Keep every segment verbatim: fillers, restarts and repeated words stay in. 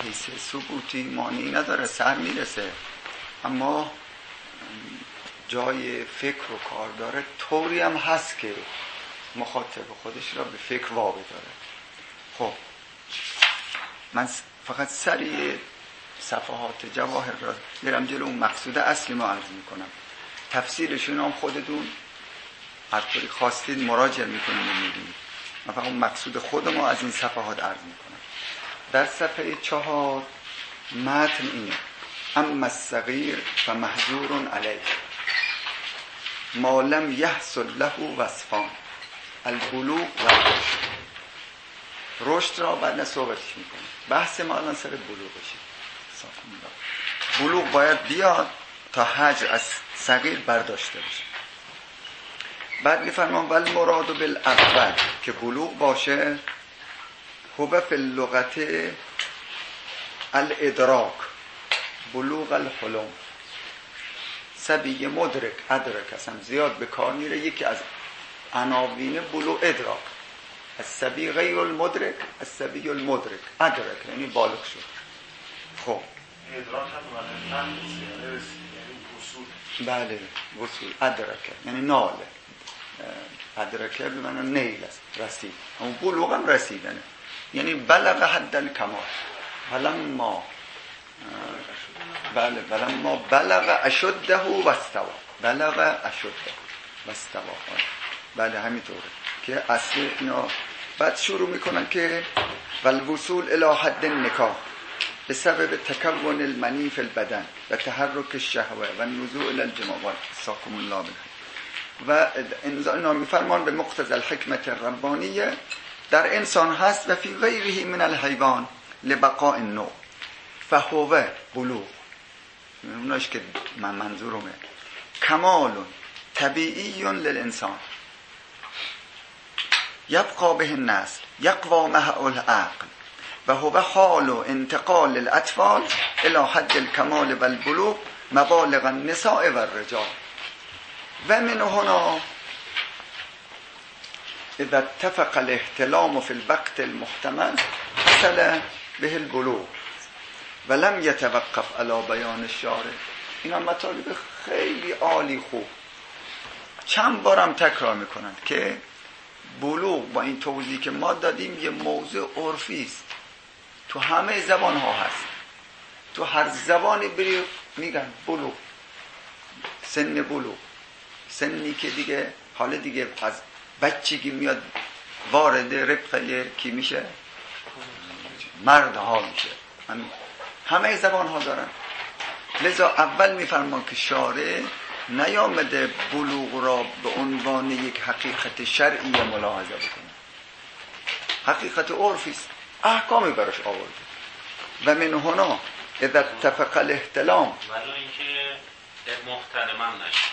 حیث ثبوتی مانعی نداره، سر میرسه، اما جای فکر و کار داره. طوری هم هست که مخاطب خودش را به فکر وابه داره. خب من فقط سریع صفحات جواهر را میرم جلو، اون مقصود اصلی ما عرض میکنم. تفسیرشون هم خودتون هر طوری خواستید مراجعه میکنید و میبینید. من فقط اون مقصود خود ما از این صفحات عرض میکنم. در صفحه چهار متن اینه: اما الصغیر فمحظور علیه ما لم یحصل له وصفان البلوغ و رشد. رشد را بعد صحبتش میکنه. بحث ما الان سر بلوغشه. بلوغ باید بیاد تا حجر از صغیر برداشته بشه. بعد میفرمان ول مراد بالاول که بلوغ باشه هو فی اللغت الادراک بلوغ الحلم. صبی مدرک ادرک اصلا زیاد به کار میره. یکی از عناوین بلوغ ادراک. الصبی غیر المدرک الصبی المدرک ادرک یعنی بالغ شد. خب ادراک هم معنی یعنی وصول. بله وصول. ادرک یعنی ناله. ادرک به معنی نیل است، رسید. اما بلوغ هم رسیدنه، یعنی بلغ حد الکمال. فلما بله فلما بلغ اشده و استوى. بلغ اشده و استوى. بله همینطوره که اصل اینا. بعد شروع میکنن که والوصول الی حد النکاح بسبب تکون المنی فی البدن و تحرک الشهوه و نزوع الی الجماع. ساکم الله بالخیر. و اینا میفرمان به مقتضی الحکمت الربانیه در انسان هست و فی غیره من الحیوان لبقاء النوع فهو بلوغ. اوناش که من منظورمه کمال طبیعی للانسان یبقى به النسل یقوى معه العقل و هو حال انتقال الاطفال الى حد الکمال و البلوغ مبالغ النساء و الرجال. و من هنا اذا اتفق الاحتلام في الوقت المحتمل حصل به البلوغ ولم يتوقف على بیان الشارع. اینا مطالب خیلی عالی خوب چند بارم تکرار میکنند که بلوغ با این توضیحی که ما دادیم یه موضوع عرفی است، تو همه زبان ها هست. تو هر زبانی بری میگن بلوغ، سن بلوغ، سنی که دیگه حالا دیگه از بچگی میاد وارد ربقه کی میشه؟ مرد ها میشه. همه زبان ها دارن. لذا اول میفرمان که شارع نیامده بلوغ را به عنوان یک حقیقت شرعی ملاحظه بکنه. حقیقت عرفی است، احکامی براش آورده. و من هنا اذا اتفق الاحتلام ولی اینکه محترمم نشه.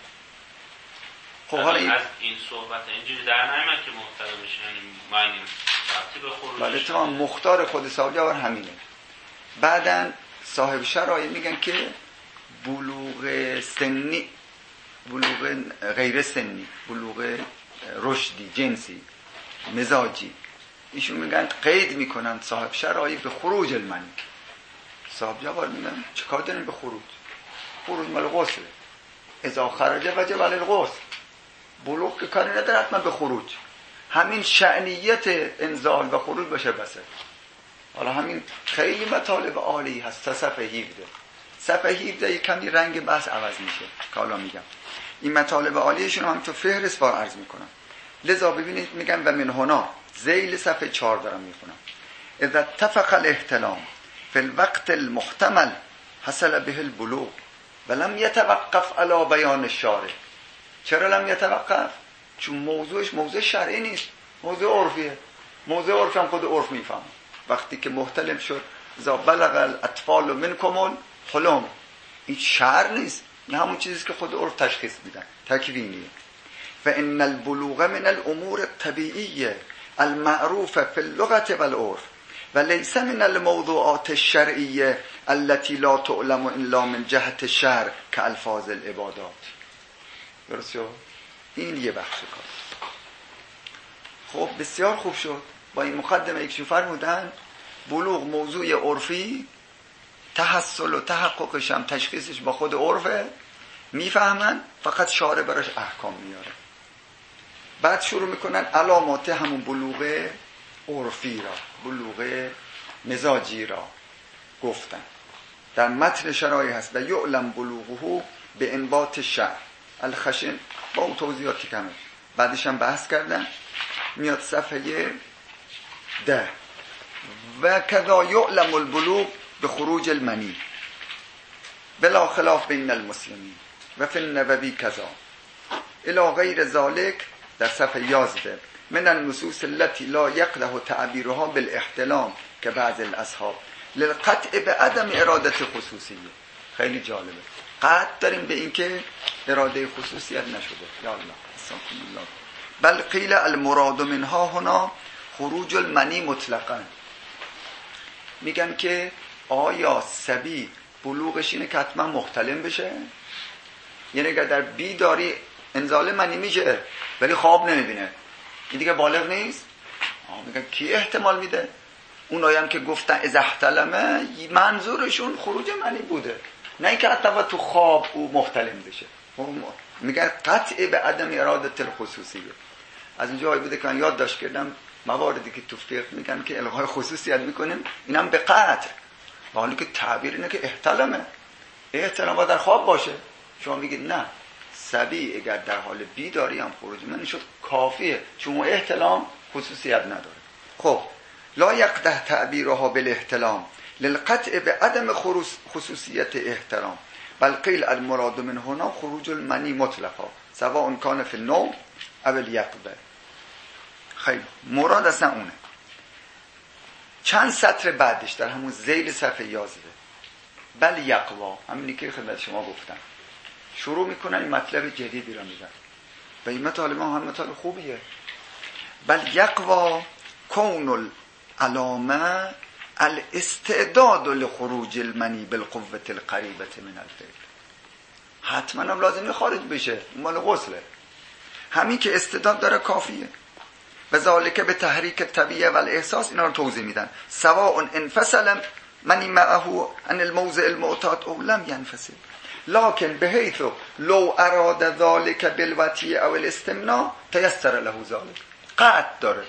خب حالا این از این صحبت اینجوری در نمیاد که محترم بشه، یعنی معنی وقتی به خروج بله تمام مختار خود سالیار همینه. بعدن صاحب شرایع میگن که بلوغ سنی، بلوغ غیر سنی، بلوغ رشدی، جنسی، مزاجی، ایشون میگن قید میکنن صاحب شرایع به خروج المنی. صاحب جواب میگن چیکار دارین به خروج؟ خروج مال غسل. اذا خرج وجب علی الغسل. بلوغ که کاری نداره حتما به خروج. همین شأنیت انزال و خروج باشه بسه. حالا همین خیلی مطالب عالی هست تا صفحه هفده. صفحه هفده کمی رنگ بحث عوض میشه که حالا میگم. این مطالب عالیشون هم تو فهرست بار عرض میکنم. لذا ببینید میگم و من هنا ذیل صفحه چهار دارم میخونم. اذا اتفق الاحتلام فی الوقت المحتمل حصل به البلوغ ولم يتوقف على بیان الشارع. چرا لم يتوقف؟ چون موضوعش موضوع شرعی نیست، موضوع عرفیه. موضوع عرفی هم خود عرف میفهمه. وقتی که محتلم شد اذا بلغ الاطفال منکم الحلم، این شرع نیست، این همون چیزی که خود عرف تشخیص میدن، تکوینیه. فان البلوغ من الامور الطبيعيه المعروفه في اللغه والعرف وليس من الموضوعات الشرعيه التي لا تعلم الا من جهه الشرع كالفاظ العبادات. درسته؟ این یه بخش کار. خب بسیار خوب شد. با این مقدمه یک چیز فرمودن بلوغ موضوع عرفی، تحصل و تحققش هم تشخیصش با خود عرفه، میفهمن، فقط شارع براش احکام میاره. بعد شروع میکنن علامات همون بلوغ عرفی را، بلوغ مزاجی را گفتن. در متن شرایع هست و یعلم بلوغه به انبات شعر الخشن، با اون توضیحاتی کمه بعدش هم بحث کردن. میاد صفحه ده و کذا یعلم البلوغ به خروج المنی بلا خلاف بین المسلمین و فی النووی کذا الی غیر ذالک در صفحه یازده من النصوص التي لا يقدح تعبیرها بالاحتلام که بعض الاصحاب للقطع به عدم ارادت خصوصیه. خیلی جالبه، قطع داریم به این که اراده خصوصیت نشده. یا الله استغفر الله. بل قیل المراد منها هنا خروج المنی مطلقا. میگن که آیا صبی بلوغش اینه که حتما محتلم بشه؟ یعنی اگر در بیداری انزال منی میشه ولی خواب نمیبینه، این دیگه بالغ نیست؟ میگن کی احتمال میده؟ اونایی هم که گفتن اذا احتلمه منظورشون خروج منی بوده، نه اینکه حتی تو خواب او محتلم بشه. میگن قطع به عدم ارادت الخصوصیه. از اونجا هایی بوده که من یاد داشت کردم مواردی که تو فقه میگن که الغای خصوصیت میکنیم، اینم به قطع، با حالی که تعبیر اینه که احتلمه. احتلام باید در خواب باشه. شما میگید نه، صبی اگر در حال بیداری هم خروج منی شد کافیه، چون احتلام خصوصیت نداره. خب لا یقدح تعبیرها بالاحتلام للقطع به عدم خصوصیت احترام بل قیل المراد من هنا خروج المنی مطلقا سواء کان فی النوم او الیقظه. خیلی مراد اصلا اونه. چند سطر بعدش در همون ذیل صفحه یازده بل یقوا، همینی که خدمت شما گفتم، شروع میکنن این مطلب جدیدی را میدن و این مطالب ما هم مطالب خوبیه. بل یقوا کون العلامه الاستعداد لخروج المنی بالقوة القریبة من الفعل. حتما هم لازمه خارج بشه، مال غسله. همین که استعداد داره کافیه. و ذالک به تحریک طبیعه و الاحساس، اینا رو توضیح میدن. سواء انفصل منی معه عن الموضع المعتاد او لم ينفصل لكن بحيث لو اراد ذلك بالوطی او الاستمناء تيسر له ذلك. قطع داره،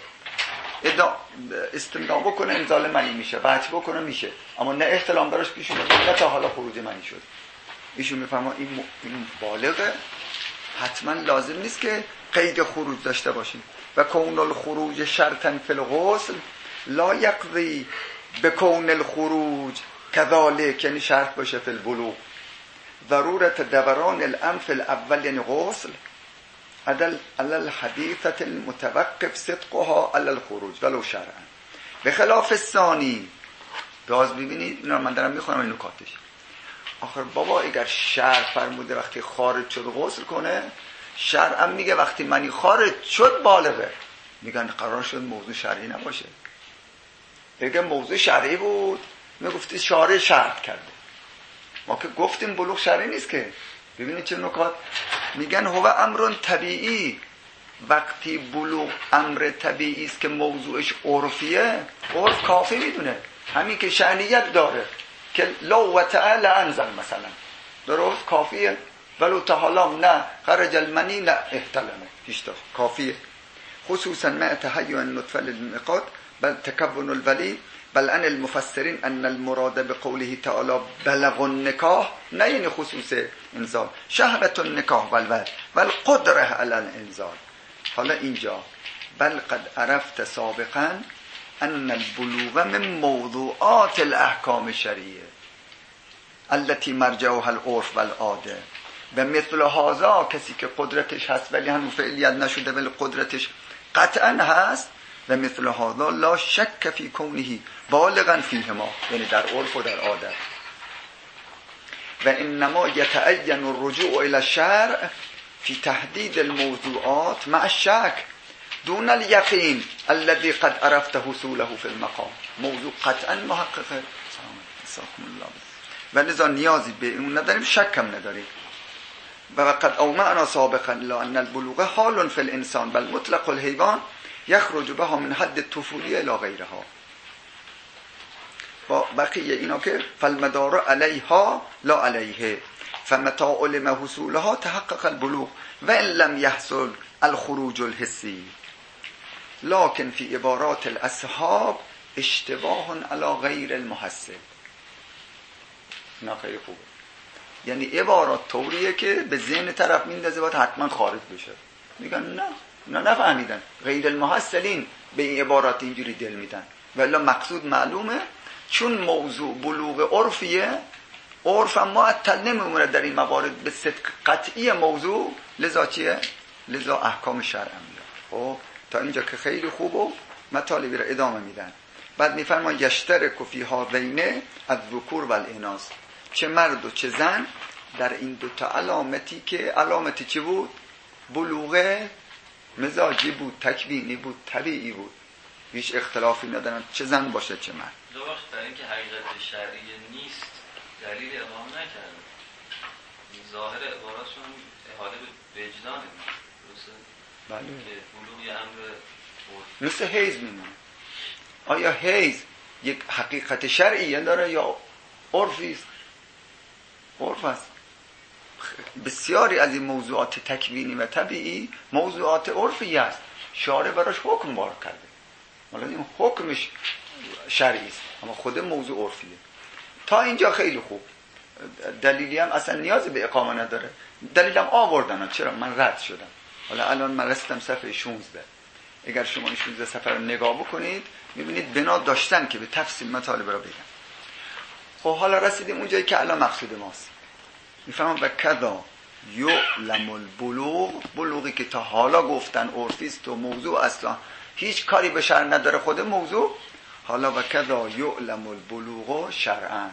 استمناء بکنه انزال منی میشه، وطی بکنه میشه، اما نه احتلام براش پیش اومد نه تا حالا خروج منی شد. ایشون میفهمه این, این بالغه، حتما لازم نیست که قید خروج داشته باشیم. و کون الخروج شرطا فی الغسل لا یقضی بکون الخروج کذالک، یعنی شرط باشه فی البلوغ. ضرورت دوران الانف الاول یعنی غسل عدل علل حدیثت المتوقف صدقها علل الخروج ولو شرعا به خلاف الثانی. باز ببینید اینا من دارم میخونم این نکاتش. آخر بابا اگر شرع فرموده وقتی خارج شد غسل کنه، شرع میگه وقتی منی خارج شد بالغه. میگن قرار شد موضوع شرعی نباشه. اگه موضوع شرعی بود میگفتی شارع شرط کرده، ما که گفتیم بلوغ شرعی نیست که. ببینید چه نکات میگن. هو امر طبیعی، وقتی بلوغ امر طبیعی است که موضوعش عرفیه، عرف کافی میدونه، همین که شأنیت داره که لا و تعالی انزل مثلا، درست کافیه. ولو تحالام نه خرج المنی نه احتلمه، هیچ داشت کافیه. خصوصا مع تهیئ النطفه للمقاد بل تکون الولی بل ان المفسرین ان المراد بقوله تعالی بلغ النکاح، نه یعنی خصوص انزال، شهرت النکاح والولد والقدره علی الانزال. حالا اینجا بل قد عرفت سابقا ان البلوغ من موضوعات الاحکام الشرعیه التي مرجعها العرف والعاده. به مثل هذا کسی که قدرتش هست ولی هنوز فعلیت نشده ولی قدرتش قطعا هست، و مثل هذا لا شک فی کونه بالغا فیهما، یعنی در عرف و در عادت. و انما یتعین الرجوع الى الشرع فی تحدید الموضوعات مع الشک دون الیقین الذي قد عرفت حصوله فی المقام. موضوع قطعا محققه و لذا نیازی به اون نداریم، شک هم نداریم. و قد اومعنا سابقا الا ان البلوغ حال فی الانسان بل مطلق الحیوان یخرج بها من حد الطفولیه الى غیرها. با بقیه اینا که فالمدار علیها لا علیه فمتى علم حصولها تحقق البلوغ و ان لم يحصل الخروج الحسی لكن في عبارات الاصحاب اشتباه على غیر المحصل. اینا خیلی خوبه. یعنی عبارات طوریه که به ذهن طرف میندازه باید حتما خارج بشه. میگن نه اینا نفهمیدن، غیر المحصلین به این عبارات اینجوری دل میدن، ولی مقصود معلومه. چون موضوع بلوغ عرفیه، عرف هم معطل نمیمونه در این موارد به صدق قطعی موضوع، لذا چیه؟ لذا احکام شرع میاد. خب تا اینجا که خیلی خوب و مطالبی را ادامه میدن. بعد میفرمان یشترک فیها بین الذکور و الاناث، چه مرد و چه زن در این دوتا علامتی که علامتی چی بود؟ بلوغ مزاجی بود، تکوینی بود، طبیعی بود، هیچ اختلافی ندارن چه زن باشه چه مرد. دو وقت در اینکه حقیقت شرعی نیست دلیل اقامه نکرده، ظاهر عباراتشون احاله به وجدانه، درسته؟ بله. که بلوغ یه امر مثل حیض میمونه. آیا حیض یک حقیقت شرعی داره یا عرفی است؟ عرف است. بسیاری از این موضوعات تکوینی و طبیعی موضوعات عرفی است، شارع براش حکم وارد کرده، ولی این حکمش شرعی است اما خود موضوع عرفیه. تا اینجا خیلی خوب. دلیلی هم اصلا نیازی به اقامه نداره، دلیلم آوردن. چرا من رد شدم؟ حالا الان من رسیدم صفحه شانزده. اگر شما این شانزده صفحه رو نگاه بکنید میبینید بنا داشتن که به تفصیل مطالب رو بگم. خب حالا رسیدیم اونجایی که الان مقصود ماست. میفهمم و کذا یعلم البلوغ، بلوغی که تا حالا گفتن عرفی است و موضوع اصلا هیچ کاری به شرع نداره خود موضوع. حالا و کذا یعلم البلوغ شرعا،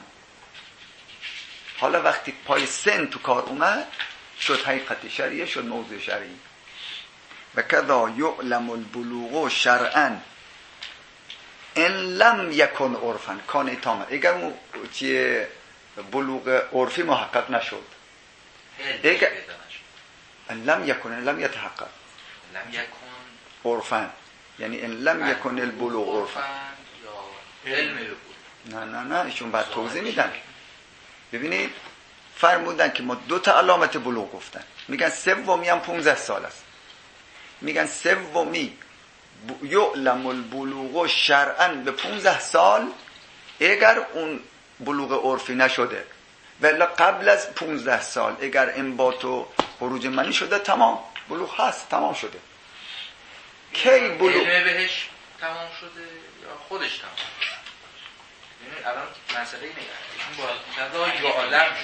حالا وقتی پای سن تو کار اومد شد حقیقت شرعیه، شد موضوع شرعی. و کذا یعلم البلوغ شرعا ان لم یکن عرفا کان تام، اگر اون چیه بلوغ عرفی محقق نشد، اگر ان لم یکن ان لم یتحقق لم یکن عرفا، یعنی ان لم یکن البلوغ عرفا یا علم بلوغ. نه نه نه ایشون بعد توضیح میدن. ببینید فرمودن که ما دو تا علامت بلوغ گفتن، میگن سومی هم پانزده سال است. میگن سومی یعلم البلوغ شرعا به پانزده سال اگر اون بلوغ عرفی نشده، ولی قبل از پانزده سال اگر انبات و خروج منی شده تمام بلوغ هست، تمام شده. کی بلوغ علم بهش تمام شده یا خودش تمام شده؟ یعنی الان مسئله اینه ایشون با کذا یعلم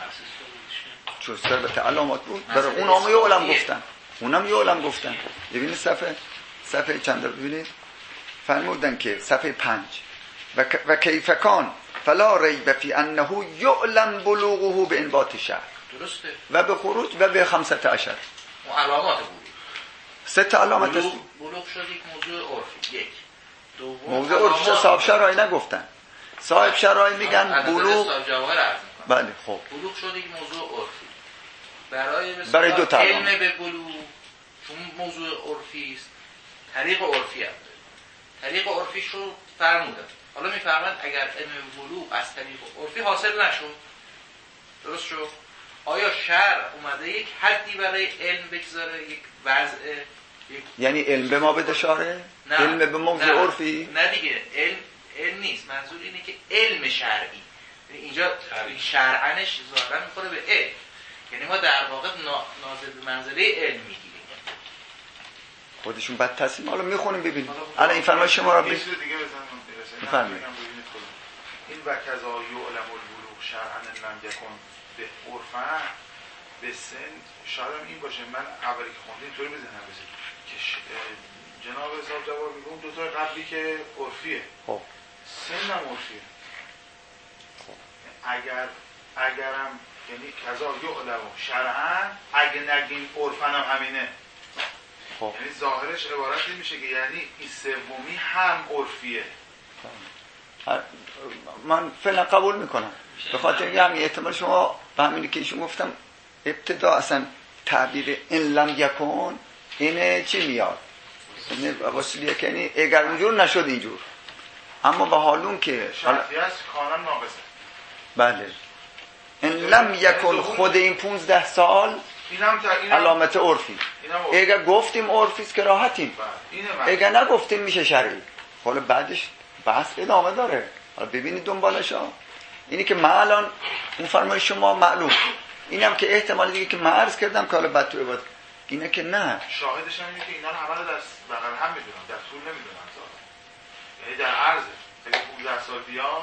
شد چون ثبت علامات بود برای اون هم یعلم گفتن، اونم یعلم گفتن. ببینید صفحه صفحه چند رو ببینید. فرمودن که صفحه پنج و, و کیف کان فلا ریب فی انه یعلم بلوغه به انبات شهر، درسته، و به خروج و به خمسة عشر. اون علامات بود. سه تا علامت بلوغ, بلوغ شد یک موضوع عرفی. یک دوم موضوع عرفی صاحب شرعی نگفتن. صاحب شرعی میگن بلوغ. بله خب بلوغ شد یک موضوع عرفی برای برای دو تا علم به بلوغ، چون موضوع عرفی است طریق عرفی هم داره، طریق عرفیش رو فرمودن. حالا میفهمند اگر علم بلوغ از طریق عرفی حاصل نشد، درست شد، آیا شرع اومده یک حدی برای علم بگذاره، یک وضع یک... یعنی علم به ما بده شاره؟ نه. علم به موضوع نه. عرفی؟ نه دیگه، علم علم نیست، منظور اینه که علم شرعی، یعنی اینجا شرعنش ظاهرا میخوره به علم، یعنی ما در واقع ناظر به منزله علم میگیریم. خودشون بعد تصمیم حالا میخونیم ببینیم. الان این فرمایش شما را ببینید. بفرمایید. این و کذا یعلم البلوغ شرعا لم یکن به عرفا به سن، شاید این باشه. من اولی که خوندم اینطوری بزنم بزنم که جناب حساب جواب میگم دو تا قبلی که عرفیه، خب سن هم عرفیه. خب اگر اگرم یعنی کذا یعلم شرعا، اگه نگیم عرفا هم همینه، خب یعنی ظاهرش عبارتی میشه که یعنی این سومی هم عرفیه. من فعلا قبول میکنم، به خاطر اینکه همین احتمال شما به همینی که ایشون گفتم ابتدا اصلا تعبیر ان لم یکن اینه چی میاد، اینه واسلیه که یعنی اگر اونجور نشد اینجور، اما به حالون که شرطی است کانم ناقصه. بله ان لم یکن خود این پونزده سال اینم تا اینم علامت عرفی. اگر گفتیم عرفی است که راحتیم، اگر نگفتیم میشه شرعی. حالا بعدش بحث ادامه داره، حالا ببینید دنبالش ها. اینی که من الان اون فرمای شما معلوم، اینم که احتمال دیگه که من عرض کردم که حالا بعد تو عبادت اینه که نه. شاهدش هم اینه که اینا رو همه رو در بغل هم میدونن، در طول نمیدونن، یعنی در عرض اگه پونزده سال بیا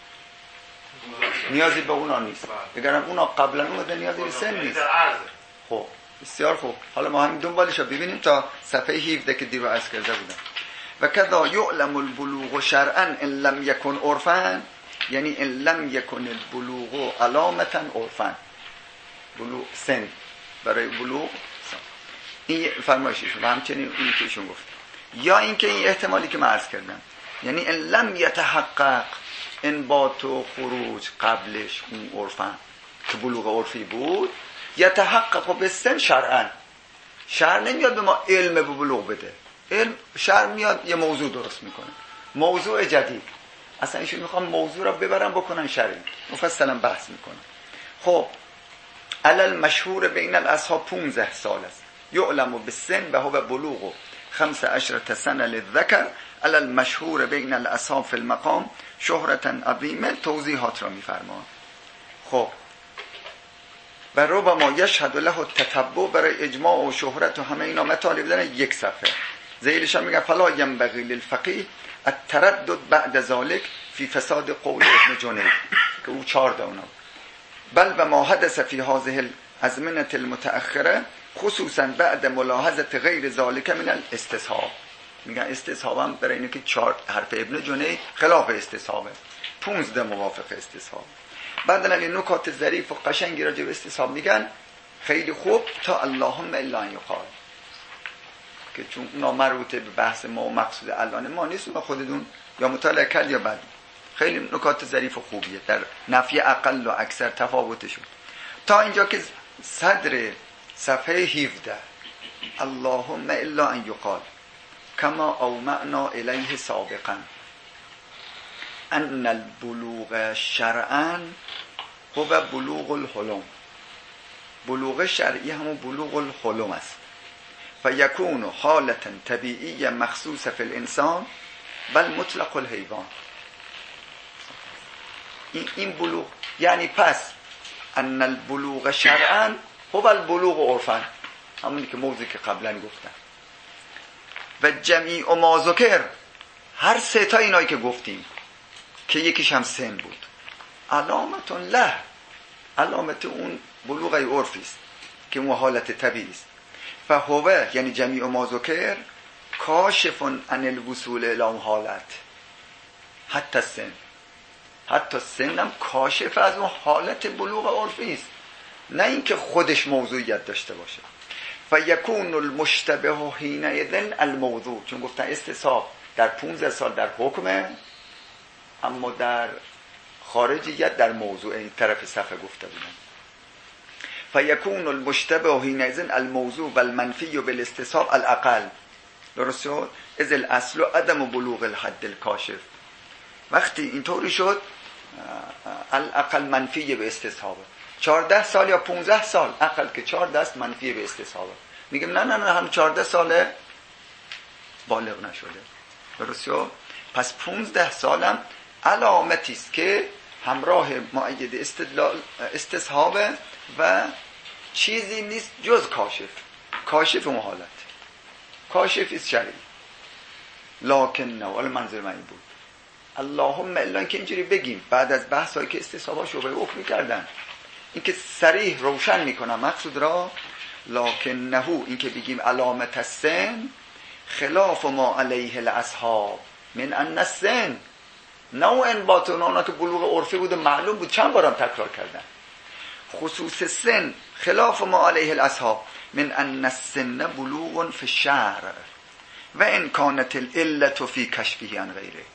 نیازی به اونا نیست. بگرم اونا قبلا اومده نیازی به سن نیست. در عرض. خب بسیار خوب. حالا ما همین دنبالش رو ببینیم تا صفحه هفده که دیرو عرض کرده بودم. و کذا یعلم البلوغ شرعا ان لم یکن عرفا، یعنی ان لم یکن البلوغ علامتا عرفا، بلوغ سن برای بلوغ سن. این فرمایششون و همچنین اونی که ایشون گفت. یا اینکه این احتمالی که من عرض کردم، یعنی ان لم یتحقق انبات و خروج قبلش اون عرفا که بلوغ عرفی بود، یتحقق به سن شرعا. شرع نمیاد به ما علم به بلوغ بده، علم شرع میاد یه موضوع درست میکنه، موضوع جدید. اصلا ایشون میخوام موضوع را ببرن بکنن شرعی، مفصلا بحث میکنن. خب علل مشهور بین الاصحاب پونزده سال است، یعلم بالسن و هو بلوغ خمس عشرة سنه للذکر. علل مشهور بین الاصحاب فی المقام شهرتا عظیمه، توضیحات را میفرمان. خب و ربما یشهد له التتبع، برای اجماع و شهرت و همه اینا مطالب دارن یک صفحه. زیرش هم میگن فلا ینبغی للفقیه التردد بعد ذلك فی فساد قول ابن جنید که او چهارده اونا، بل و ما حدث فی هذه الازمنه المتأخره خصوصا بعد ملاحظه غیر ذلك من الاستصحاب. میگن استصحاب هم برای اینه که چهار حرف ابن جنید خلاف استصحابه، پونزده موافق استصحاب. بعد این نکات ظریف و قشنگی راجع به استصحاب میگن خیلی خوب، تا اللهم الا ان یقال، که چون اونا مربوطه به بحث ما و مقصود الان ما نیست، ما خودتون یا مطالعه کرد یا بعد. خیلی نکات ظریف و خوبیه در نفی اقل و اکثر تفاوتشون. تا اینجا که صدر صفحه هفده اللهم الا ان یقال کما اومعنا الیه سابقا ان البلوغ شرعا هو بلوغ الحلم. بلوغ شرعی همون بلوغ الحلم است. فیکون حالتا طبیعی مخصوص فی الانسان بل مطلق الحیوان. این, این بلوغ یعنی پس ان البلوغ شرعا هو البلوغ عرفا، همونی که موضوعی که قبلا گفتم. و جمیع ما ذکر، هر سه تا اینایی که گفتیم که یکیش هم سن بود، علامت له، علامت اون بلوغ عرفی است که اون حالت طبیعی است. فهوه یعنی جمیع ما ذکر کاشف عن الوصول الی اون حالت، حتی سن، حتی سن هم کاشف از اون حالت بلوغ عرفی است، نه اینکه خودش موضوعیت داشته باشه. فیکون المشتبه حینئذ الموضوع، چون گفتن استصحاب در پونزده سال در حکمه، اما در خارجیت در موضوع، این طرف صفحه گفته بودن. فیکون المشتبه حینئذ الموضوع والمنفی بالاستصحاب الاقل. درست شد؟ از الاصل عدم بلوغ الحد الکاشف. وقتی اینطوری شد الاقل منفی به استصحابه. چهارده سال یا پونزده سال، اقل که چهارده است منفی به استصحابه. میگم نه نه نه هم چهارده ساله بالغ نشده. درست شد؟ پس پونزده سالم علامتی است که همراه مؤید استدلال استصحابه و چیزی نیست جز کاشف. کاشف اون حالت، کاشف است شرعی. لکن نه، ولی منظور من این بود اللهم الا که اینجوری بگیم بعد از بحثایی که استصحابا شبه حکم می‌کردن، این که صریح روشن میکنم مقصود را. لکن نهو، این که بگیم علامت السن خلاف ما علیه الاصحاب من ان السن، نه انبات اونا که بلوغ عرفی بود معلوم بود، چند بارم تکرار کردن. خصوص سن خلاف ما علیه الاصحاب من ان السن بلوغ فی الشرع و ان کانت العلة فی کشفه عن غیره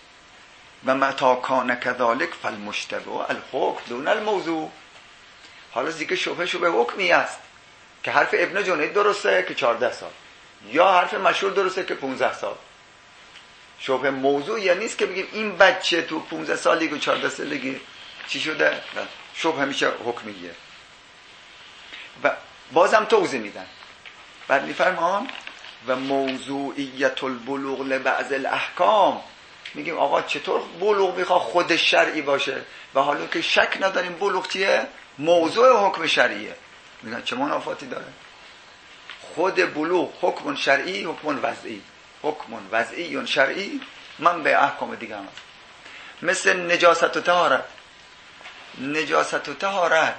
و متا کان کذالک فالمشتبه الحکم دون الموضوع. حالا دیگه شبهه شبه حکمی است که حرف ابن جنید درسته که چهارده سال، یا حرف مشهور درسته که پونزده سال. شبه موضوع یعنی نیست که بگیم این بچه تو پانزده سالگی و چهارده سالگی چی شده؟ نه. شبه همیشه حکمیه. و بازم توضیح میدن. بعد میفرمان و موضوعیت البلوغ لبعض الاحکام، میگیم آقا چطور بلوغ میخواد خود شرعی باشه و حالا که شک نداریم بلوغ چیه؟ موضوع حکم شرعیه. میگن چه منافاتی داره؟ خود بلوغ حکم شرعی، حکم وضعی، حکم وضعی شرعی من به احکام دیگه هم هست. مثل نجاست و طهارت. نجاست و طهارت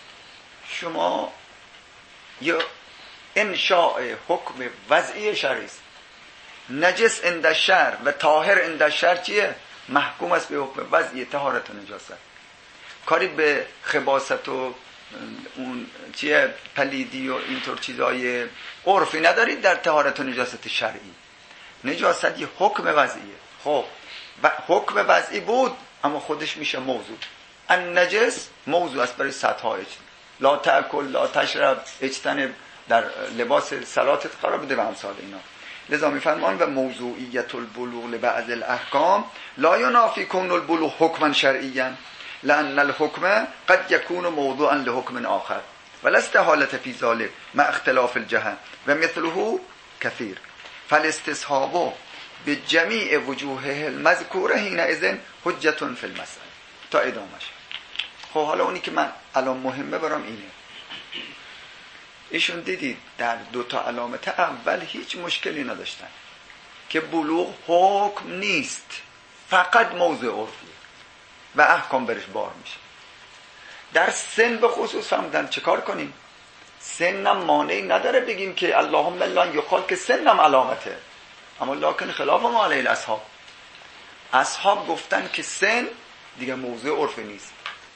شما یا انشاء حکم وضعی شرعی است. نجس عند الشرع و طاهر عند الشرع چیه؟ محکوم است به حکم وضعی طهارت و نجاست. کاری به خباثت و اون چیه پلیدی و اینطور چیزای عرفی ندارید در طهارت و نجاست شرعی. نجاست یه حکم وضعیه. خب حکم وضعی بود اما خودش میشه موضوع. النجس موضوع است برای صدها اجتناب. لا تأکل لا تشرب اجتنب در لباس صلاتت قرار بده و امثال اینا. لذا میفرمان و موضوعیت البلوغ لبعض الاحکام لا ینافی کون البلوغ حکما شرعیا لأن الحکم قد یکون موضوعا لحکم آخر ولست حالت فی ذلک مع اختلاف الجهه و مثله کثیر فالاستصحاب به جمیع وجوه المذکوره حینئذ حجة فی المسأله تا ادامش. خب حالا اونی که من الان مهمه برام اینه، ایشون دیدید در دو تا علامت اول هیچ مشکلی نداشتن که بلوغ حکم نیست، فقط موضوع عرفی و احکام برش بار میشه. در سن به خصوص فهمدن چه کار کنیم؟ سنم مانعی نداره بگیم که اللهم لا یقال که سنم علامته، اما لکن خلاف ما علیه الاصحاب. اصحاب گفتن که سن دیگه موضوع عرفی نیست،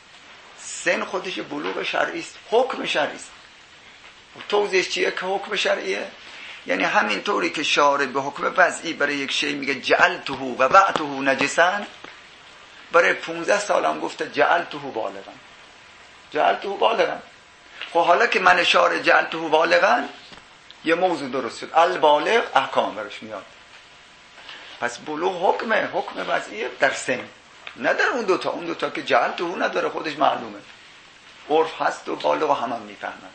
سن خودش بلوغ شرعی است، حکم شرعی است. توضیحش چیه که حکم شرعیه؟ یعنی همین طوری که شارع به حکم وضعی برای یک شی میگه جعلته و وضعته نجسا، برای پانزده سالم گفته جعلته بالغا، جعلته بالغا. خب حالا که من شارع جعلته بالغا یه موضوع درست شد، البالغ احکام برش میاد. پس بلوغ حکمه، حکم وضعیه در سن، نه در اون دوتا. اون دوتا که جعلته نداره خودش معلومه، عرف هست و بالغ هم هم میفهمن.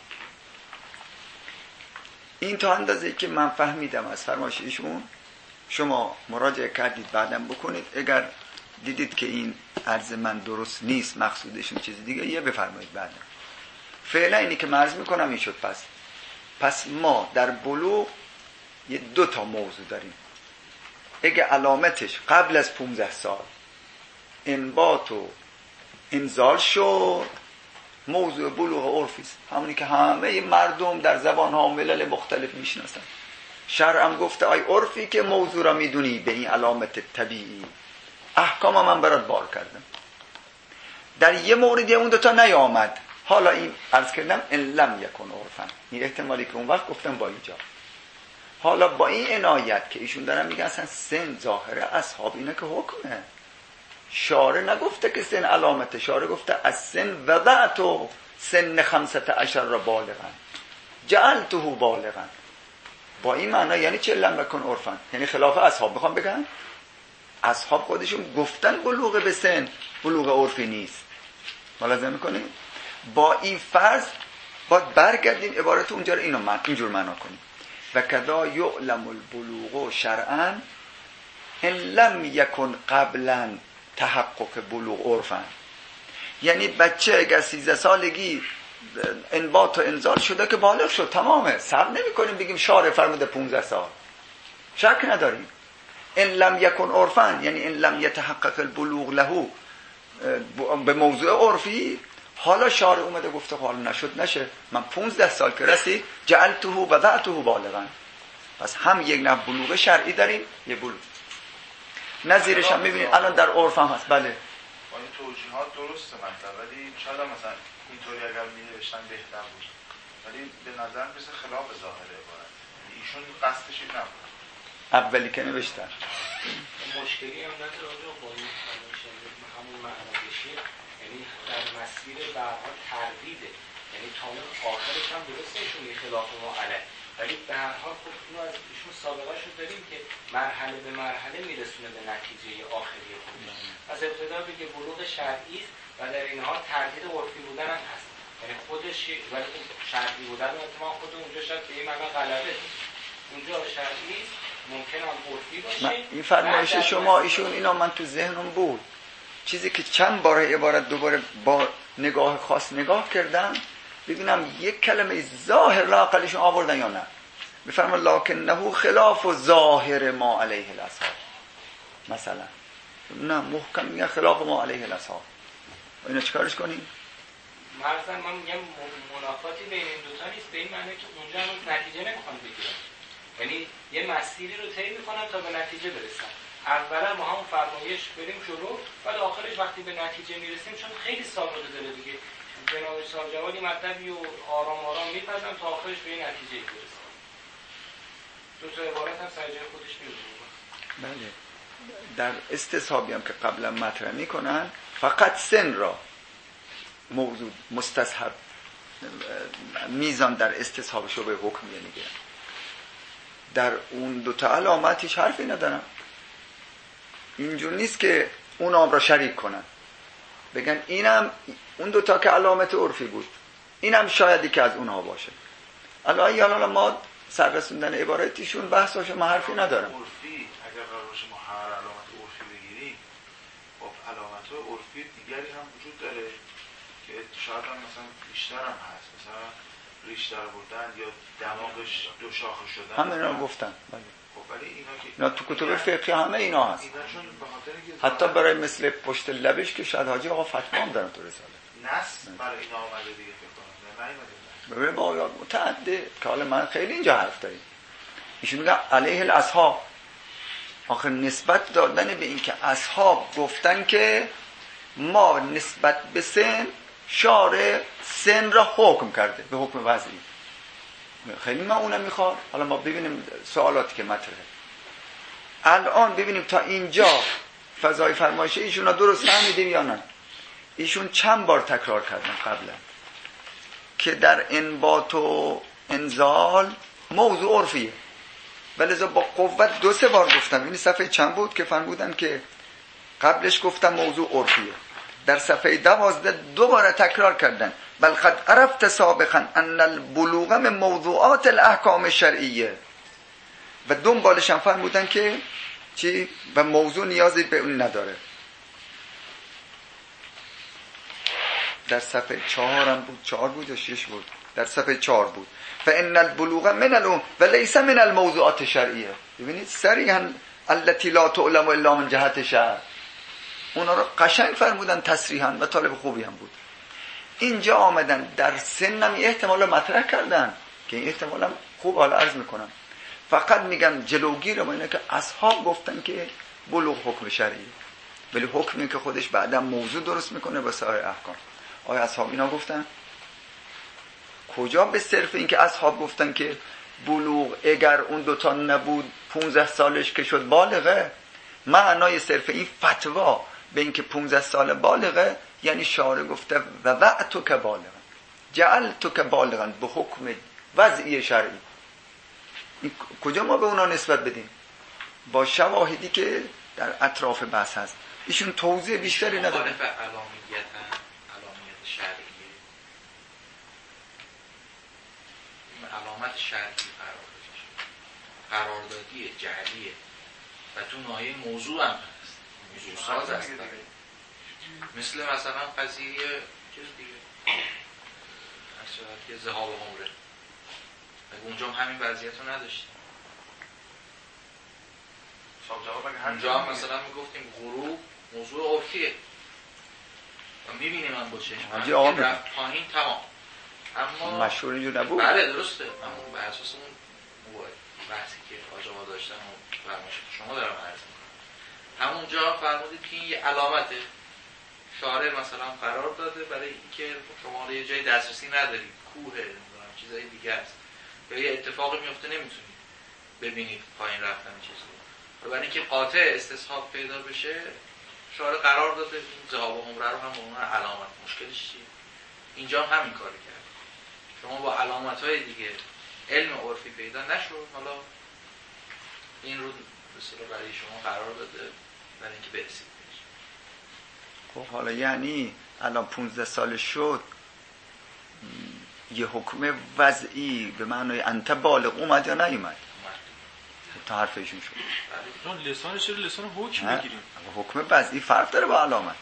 این تا اندازه که من فهمیدم از فرمایش ایشون. شما مراجعه کردید بعدم بکنید، اگر دیدید که این عرض من درست نیست مقصودشون چیز دیگه یه بفرمایید بعدم. فعلا اینی که مرز میکنم این شد. پس پس ما در بلوغ یه دو تا موضوع داریم. اگه علامتش قبل از پانزده سال انبات و انزال شد، موضوع بلوغ عرفی است، همونی که همه مردم در زبان‌ها و ملل مختلف میشناسن. شرع هم گفته آی عرفی که موضوع را میدونی به این علامت طبیعی، احکام من برات بار کردم. در یه موردی اون دوتا نیامد، حالا این عرض کردم ان لم یکن عرفا، این احتمالی که اون وقت گفتم با اینجا. حالا با این عنایت که ایشون دارن میگن اصلا سن ظاهره اصحاب اینه که حکمه، شارع نگفته که سن علامته، شارع گفته از سن وضعتو سن خمسة عشر را بالغا جعلته بالغا. با این معنی یعنی چه لم یکن عرفا، یعنی خلاف اصحاب میخوام بگن. اصحاب خودشون گفتن بلوغ به سن بلوغ عرفی نیست. ملاحظه میکنید؟ با این فرض باید برگردیم عبارت اونجا رو اینو من اینجور معنا کنیم. و کذا یعلم البلوغ شرعا ان لم یکن قبلا تحقق بلوغ عرفا. یعنی بچه اگر سیزده سالگی انبات و انزال شده که بالغ شد، تمامه، صبر نمی کنیم بگیم شارع فرموده پانزده سال، شک نداریم. ان لم یکن عرفا یعنی ان لم یتحقق البلوغ له به موضوع عرفی. حالا شارع اومده گفته حالا نشد نشه، من پانزده سال که رسید جعلته و وضعته بالغا. پس هم یک نوع بلوغ شرعی داریم، یه بلوغ نظیرش هم میبینید الان در عرف هم هست. بله با این توجیهات درسته مطلب، ولی شاید مثلا اینطوری اگر می‌نوشتن بهتر بود، ولی به نظر مثل خلاف ظاهر عبارت، یعنی ایشون قصدش این نبود اولی که نوشتن. مشکلی هم نداره با این همون معنا بشه، یعنی در مسیر به هر حال تردیده، یعنی تا اون آخرش هم درست نشون خلاف ما علیه، ولی به هر حال خب اینو از ایشون سابقه‌شو داریم که مرحله به مرحله میرسونه به نتیجه آخری خودش. از ابتدا بگه بلوغ شرعی است و در این حال تردید عرفی بودن هم هست. یعنی خودش ولی اون شرعی بودن ما خود اونجا شاید به این معنی غلبه اونجا شرعی ممکن هم عرفی باشه. این فرمایش شما ایشون اینا من تو ذهنم بود، چیزی که چند بار عبارت دوباره با نگاه خاص نگاه کردم ببینم یک کلمه ظاهر لاقلشون آوردن یا نه. میفرما لکنه خلاف و ظاهر ما علیه الاصحاب مثلا، نه محکم میگن خلاف ما علیه الاصحاب. اینا چیکارش کنیم؟ مثلا من میگم منافاتی بین این دوتا نیست، به این معنی که اونجا هم نتیجه نمیخوان بگیرن، یعنی یه مسیری رو طی میکنن تا به نتیجه برسن. اولا ما هم فرمایش بریم جلو، بعد آخرش وقتی به نتیجه میرسیم چون خیلی سابقه داره دیگه، جناب صاحب جوادی مطلبی و آرام آرام میپزن تا آخرش به این نتیجه برسن. دو تا عبارت هم سر جای خودش میمونه. بله. در استصحابی هم که قبلا مطرح میکنن فقط سن را موضوع مستصحب میزان در استصحاب شبه حکم میگیرن. در اون دو تا علامت هیچ حرفی ندارن. اینجور نیست که اون آم را شریک کنن بگن اینم اون دو تا که علامت عرفی بود اینم شایدی که از اونها باشه. الان حالا ما سر رسوندن عبارتیشون بحثاش ما حرفی ندارم. عرفی اگر قرار باشه ما هر علامت عرفی بگیریم، خب علامت‌های عرفی دیگری هم وجود داره که شاید هم مثلا بیشتر هم هست، مثلا ریشتر بودن یا دماغش دو شاخه شدن. همه اینا گفتن. بله. خب ولی اینا که اینا تو کتب فقهی همه اینا هست. اینا چون به خاطر اینکه حتی برای مثل پشت لبش که شاید حاجی آقا فتوا هم دارن تو رساله. نص برای اینا آمده دیگه فکر کنم. نه نیومده. ببین با متعدد که حالا من خیلی اینجا حرف داریم. ایشون میگن علیه الاصحاب. آخر نسبت دادن به این که اصحاب گفتن که ما نسبت به سن شارع سن را حکم کرده به حکم وضعی. خیلی من اونم میخواد. حالا ما ببینیم سوالاتی که مطرحه. الان ببینیم تا اینجا فضای فرمایشه ایشون رو درست فهمیدیم یا نه. ایشون چند بار تکرار کردن قبلا که در انبات و انزال موضوع عرفیه، ولذا با قوت دو سه بار گفتم. این صفحه چند بود که فرمودن که قبلش گفتم موضوع عرفیه، در صفحه دوازده دوباره تکرار کردن بل قد عرفت سابقا ان البلوغ من موضوعات الاحکام شرعیه و دنبالش هم فرمودن که چی و موضوع نیازی به اون نداره. در صفحه چهار هم بود، چهار بود یا شش بود؟ در صفحه چهار بود. فان البلوغ من الام و لیس من الموضوعات شرعیه. ببینید صریحا التي لا تعلم الا من جهت شرع، اونا رو قشنگ فرمودن تصریحا و طالب خوبی هم بود. اینجا آمدن در سنم احتمالا مطرح کردن که این احتمالا خوب حالا عرض میکنم، فقط میگن جلوگیر ما اینه که اصحاب گفتن که بلوغ حکم شرعیه، ولی حکمی که خودش بعدا موضوع درست میکنه با سایر احکام. آیا اصحاب اینا گفتن؟ کجا به صرف این که اصحاب گفتن که بلوغ اگر اون دوتا نبود پونزده سالش که شد بالغه، معنای صرف این فتوا به این که پونزده سال بالغه یعنی شارع گفته و وعتو که بالغن جعلتو که بالغن به حکم وضعی شرعی. این کجا ما به اونا نسبت بدیم؟ با شواهدی که در اطراف بحث هست. ایشون توضیح بیشتری نداره. مخالف علامیت هم علامیت شرعیه، علامت شرعی قراردادیه، جعلیه و تو ناحیه موضوع هم هست، موضوع ساز هست. مثل مثلا قضیه چیز دیگه که ذهاب عمره، اونجا هم همین وضعیت رو نداشتیم. اونجا هم مثلا میگفتیم غروب موضوع عرفیه و میبینیم هم با چشم هم رفت پایین تمام، اما مشهور اینجور نبود. بله درسته، اما به اساس اون بحثی که آجا داشتن و فرمایش شما دارم عرض میکنم، همونجا فرمودید که این یه علامته شارع مثلا قرار داده برای اینکه شما یه جای دسترسی ندارید، کوه نمیدونم چیزای دیگه است یا یه اتفاقی میفته نمیتونید ببینید پایین رفتن چیزی، و برای اینکه قاطع استصحاب پیدا بشه شارع قرار داده ذهاب عمره رو هم به عنوان علامت. مشکلش چیه؟ اینجا هم همین کارو کرد. شما با علامت‌های دیگه علم عرفی پیدا نشد، حالا این رو مثلا برای شما قرار داده برای اینکه برسید. خب حالا یعنی الان پونزده سال شد یه حکم وضعی به معنای انت بالغ اومد یا نیومد؟ تا حرف ایشون شد. بله. لسانش رو لسان حکم بگیریم. حکم وضعی فرق داره با علامت.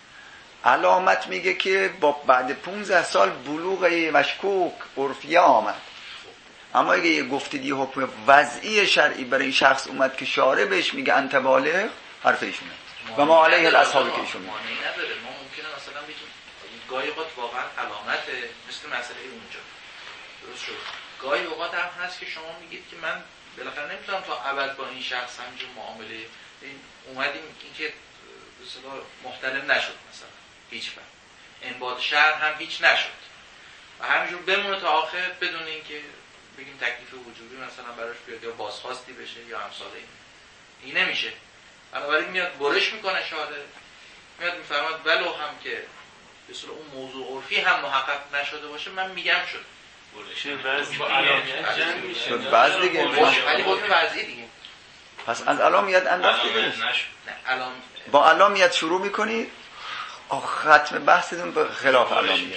علامت میگه که با بعد پونزده سال بلوغ مشکوک عرفیه آمد. اما اگه یه گفتید یه حکم وضعی شرعی برای این شخص اومد که شارع بهش میگه انت بالغ، حرف ایشونه و ما علیه الاصحاب که ایشون میگه. معنی نداره. ما ممکنه مثلا بگیم گاهی اوقات واقعا علامته، مثل مسئله اونجا درست شد. گاهی اوقات هم هست که شما میگید که من بالاخره نمیتونم تا ابد با این شخص همینجور معامله این اومدیم اینکه به اصطلاح محتلم نشد، مثلا هیچ وقت انباد شهر هم هیچ نشد و همینجور بمونه تا آخر بدون اینکه بگیم تکلیف وجوبی مثلا براش بیاد یا بازخواستی بشه یا امثال این. این نمیشه. بنابراین میاد برش میکنه شارع، میاد میفرماد ولو هم که به اصطلاح اون موضوع عرفی هم محقق نشده باشه من میگم شد چه وضعی با علامت جمع میشه بعض دیگه ولی حکم وضعی دیگه. پس از علامت انداخته دیگه. نه علام با علامت شروع میکنید ختم بحثتون به خلاف علامت.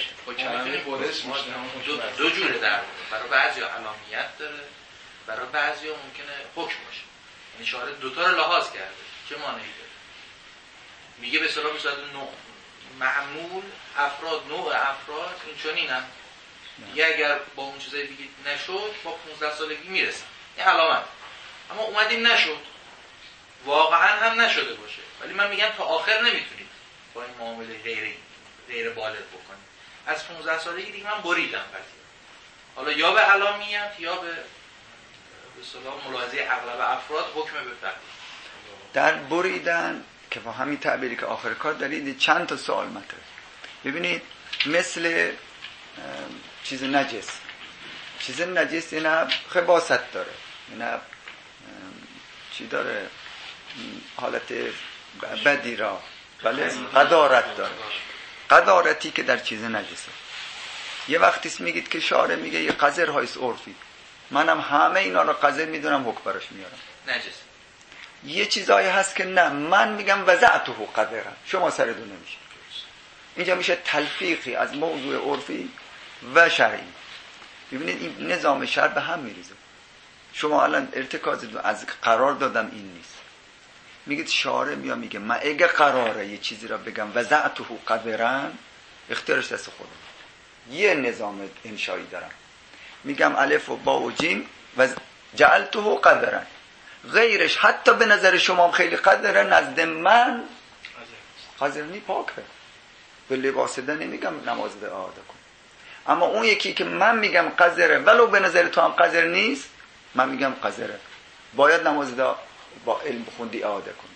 دو, دو جوره در برای بعضی علامت داره، برای بعضی ممکنه حکم باشه. یعنی شارع دو تا رو لحاظ کرده. چه معنی داره؟ میگه به اصطلاح به صورت نوع معمول افراد، نوع افراد این چنینن. دیگه اگر با اون چیزای دیگه نشد با پانزده سالگی میرسن. این علامت. اما اومدیم نشد. واقعا هم نشده باشه. ولی من میگم تا آخر نمیتونید با این معامله غیر غیر بالغ بکنید. از پانزده سالگی دیگه من بریدم قضیه. حالا یا به علامیت یا به به اصطلاح ملاحظه اغلب افراد حکم بفرمایید. در بریدن که با همین تعبیری که آخر کار دارید چند تا سوال مطرحه. ببینید مثل چیز نجس، چیز نجس نه خباثت داره، نه چی داره، حالت بدی را، بله قدارت داره. قدارتی که در چیز نجسه. یه وقتیست میگید که شارع میگه یه قذرهایست عرفی، منم همه اینا رو قذر میدونم حکم براش میارم نجس. یه چیزایی هست که نه من میگم وضعته قذرا، شما سردون نمیشه. اینجا میشه تلفیقی از موضوع عرفی و شرعی. ببینید این نظام شرع به هم میریزه. شما الان ارتکازتون از قرار دادم این نیست. میگید شارع میا میگه من اگه قراره یه چیزی را بگم وضعته قذرا، اختیارش دست خودم. یه نظام انشایی دارم، میگم الف و با و جیم و جعلته قذرا. غیرش حتی به نظر شما خیلی قذره، نزد من قذر نی پاکه. به لباس ده نمیگم نماز ده اعاده کن. اما اون یکی که من میگم قذره ولو به نظر تو هم قذر نیست، من میگم قذره، باید نماز ده با علم بخوندی اعاده کن.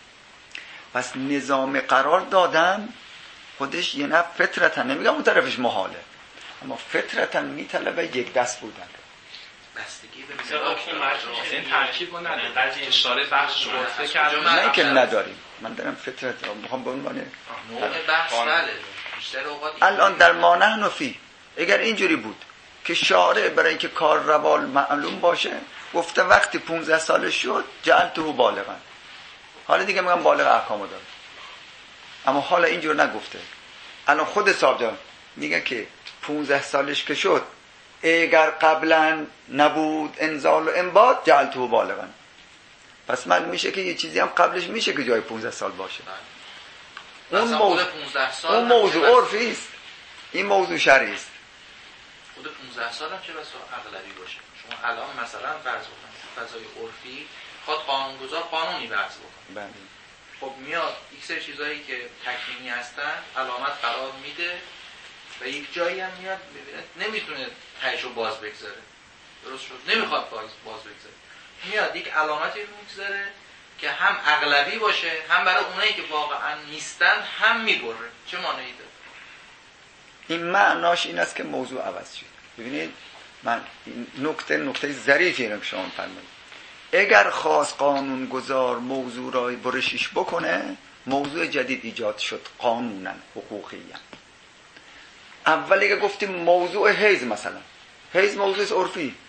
پس نظام قرار دادم خودش یه نه فطرتا، نمیگم اون طرفش محاله، اما فطرتا میطلبه یک دست بودن. بستگی به این ترکیب ما نداریم که شارع بخش عرفه کرده. نه که نداریم، من دارم فطرت میخوام به عنوان نوع بحث بله بیشتر اوقات الان در ما نحن فی، اگر اینجوری بود که شارع برای اینکه کار روال معلوم باشه گفته وقتی پونزده سال شد جعلته بالغا، حالا دیگه میگم بالغ احکامو داره. اما حالا اینجور نگفته. الان خود صاحب جان میگه که پونزده سالش که شد اگر قبلا نبود انزال و انبات جعلته بالغا. پس من میشه که یه چیزی هم قبلش میشه که جای پونزده سال باشه. اون موضوع اون موضوع عرفی است، این موضوع شرعی است. خود پانزده سال هم چه بسا اغلبی باشه. شما الان مثلا فرض بکنید فضای عرفی خود قانونگذار قانونی وضع بکنه. بله. خب میاد یک سری چیزایی که تکوینی هستن علامت قرار میده و یک جایی هم میاد میبینه نمیتونه تهشو باز بگذاره. درست شد؟ نمیخواد باز باز بگذاره. میاد یک علامتی میگذاره که هم اغلبی باشه، هم برای اونایی که واقعا نیستن هم میبره. چه معنی داره؟ این معناش این است که موضوع عوض شد. ببینید من این نکته نکته ظریفی اینو که شما فرمایید. اگر خاص قانون گذار موضوع را برشش بکنه، موضوع جدید ایجاد شد قانونا حقوقیاً. اولی که گفتیم موضوع حیض، مثلا حیض موضوع عرفی،